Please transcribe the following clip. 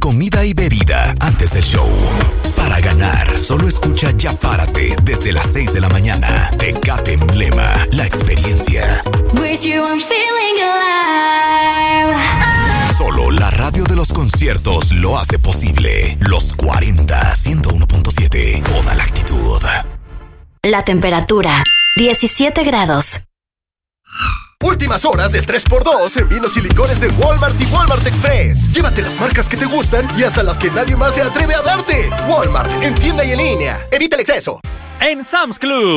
comida y bebida antes del show. Para ganar, solo escucha Ya Párate desde las 6 de la mañana. Tecate Emblema, la experiencia. With you I'm feeling alive. Solo la radio de los conciertos lo hace posible. Los 40, 101.7. Toda la actitud. La temperatura, 17 grados. Últimas horas del 3x2 en vinos y licores de Walmart y Walmart Express. Llévate las marcas que te gustan y hasta las que nadie más se atreve a darte. Walmart, en tienda y en línea. Evita el exceso. En Sam's Club,